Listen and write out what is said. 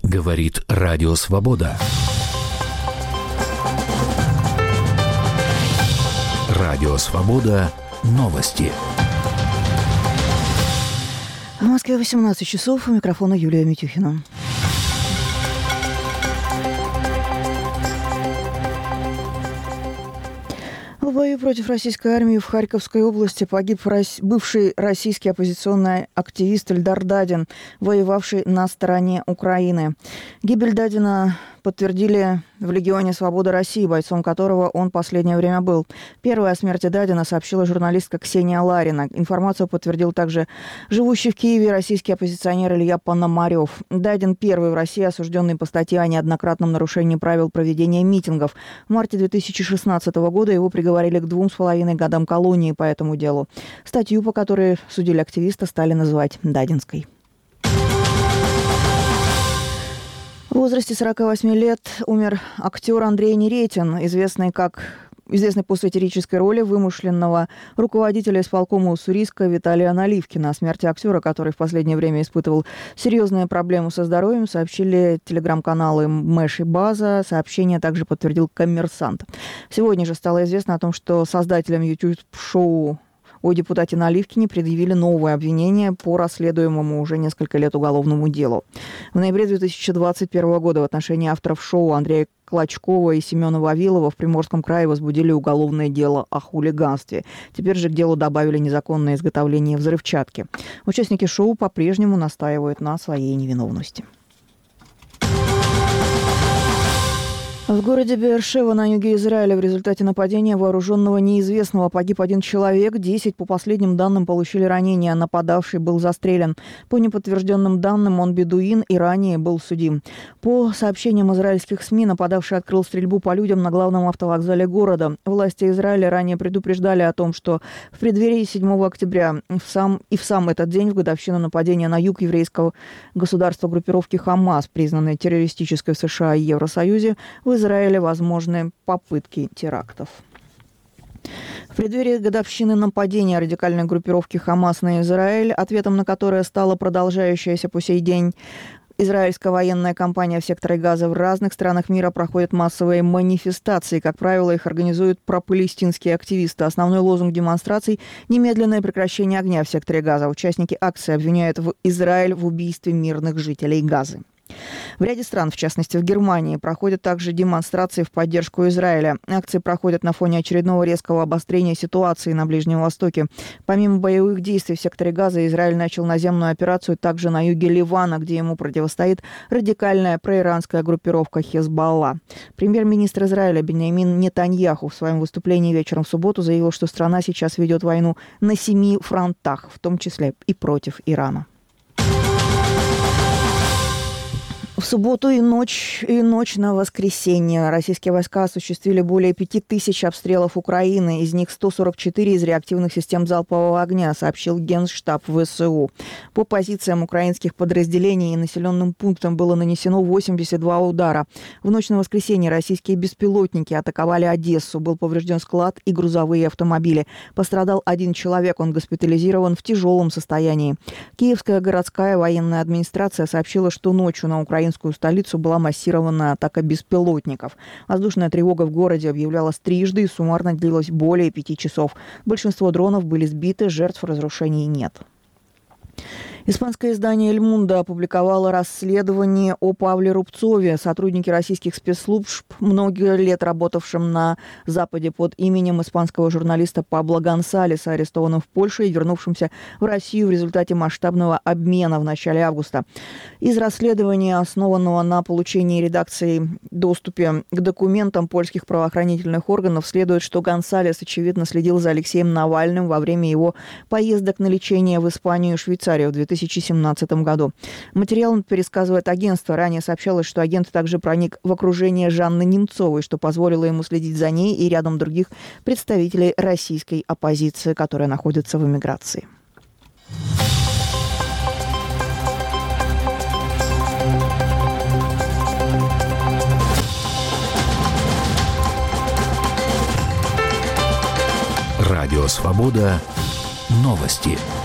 Говорит Радио Свобода. Радио Свобода. Новости. В Москве 18 часов. У микрофона Юлия Митюхина. В бою против российской армии в Харьковской области погиб бывший российский оппозиционный активист Эльдар Дадин, воевавший на стороне Украины. Гибель Дадина подтвердили в Легионе Свободы России, бойцом которого он последнее время был. Первая о смерти Дадина сообщила журналистка Ксения Ларина. Информацию подтвердил также живущий в Киеве российский оппозиционер Илья Пономарев. Дадин первый в России осужденный по статье о неоднократном нарушении правил проведения митингов. В марте 2016 года его приговорили к 2,5 годам колонии по этому делу. Статью, по которой судили активиста, стали называть «Дадинской». В возрасте 48 лет умер актер Андрей Неретин, известный по сатирической роли вымышленного руководителя исполкома Уссурийска Виталия Наливкина. О смерти актера, который в последнее время испытывал серьезные проблемы со здоровьем, сообщили телеграм-каналы Мэш и База. Сообщение также подтвердил «Коммерсант». Сегодня же стало известно о том, что создателям YouTube-шоу о депутате Наливкине предъявили новое обвинение по расследуемому уже несколько лет уголовному делу. В ноябре 2021 года в отношении авторов шоу Андрея Клочкова и Семена Вавилова в Приморском крае возбудили уголовное дело о хулиганстве. Теперь же к делу добавили незаконное изготовление взрывчатки. Участники шоу по-прежнему настаивают на своей невиновности. В городе Беэр-Шева на юге Израиля в результате нападения вооруженного неизвестного погиб 1 человек, 10, по последним данным, получили ранения. Нападавший был застрелен. По неподтвержденным данным, он бедуин и ранее был судим. По сообщениям израильских СМИ, нападавший открыл стрельбу по людям на главном автовокзале города. Власти Израиля ранее предупреждали о том, что в преддверии 7 октября в сам этот день, в годовщину нападения на юг еврейского государства группировки «Хамас», признанной террористической в США и Евросоюзе, в Израиле возможны попытки терактов. В преддверии годовщины нападения радикальной группировки «Хамас» на Израиль, ответом на которое стала продолжающаяся по сей день израильская военная кампания в секторе Газа, в разных странах мира проходят массовые манифестации. Как правило, их организуют пропалестинские активисты. Основной лозунг демонстраций – немедленное прекращение огня в секторе Газа. Участники акции обвиняют Израиль в убийстве мирных жителей Газы. В ряде стран, в частности в Германии, проходят также демонстрации в поддержку Израиля. Акции проходят на фоне очередного резкого обострения ситуации на Ближнем Востоке. Помимо боевых действий в секторе Газа, Израиль начал наземную операцию также на юге Ливана, где ему противостоит радикальная проиранская группировка Хезболла. Премьер-министр Израиля Биньямин Нетаньяху в своем выступлении вечером в субботу заявил, что страна сейчас ведет войну на 7 фронтах, в том числе и против Ирана. В субботу и ночь на воскресенье российские войска осуществили более 5000 обстрелов Украины, из них 144 из реактивных систем залпового огня, сообщил Генштаб ВСУ. По позициям украинских подразделений и населенным пунктам было нанесено 82 удара. В ночь на воскресенье российские беспилотники атаковали Одессу, был поврежден склад и грузовые автомобили. Пострадал 1 человек, он госпитализирован в тяжелом состоянии. Киевская городская военная администрация сообщила, что ночью на украинскую столицу была массированная атака беспилотников. Воздушная тревога в городе объявлялась трижды и суммарно длилась более 5 часов. Большинство дронов были сбиты, жертв разрушений нет. Испанское издание «Эль Мундо» опубликовало расследование о Павле Рубцове, сотруднике российских спецслужб, много лет работавшем на Западе под именем испанского журналиста Пабло Гонсалеса, арестованном в Польше и вернувшемся в Россию в результате масштабного обмена в начале августа. Из расследования, основанного на получении редакцией доступе к документам польских правоохранительных органов, следует, что Гонсалес, очевидно, следил за Алексеем Навальным во время его поездок на лечение в Испанию и Швейцарию в 2017 году. Материал пересказывает агентство. Ранее сообщалось, что агент также проник в окружение Жанны Немцовой, что позволило ему следить за ней и рядом других представителей российской оппозиции, которая находится в эмиграции. Радио Свобода. Новости.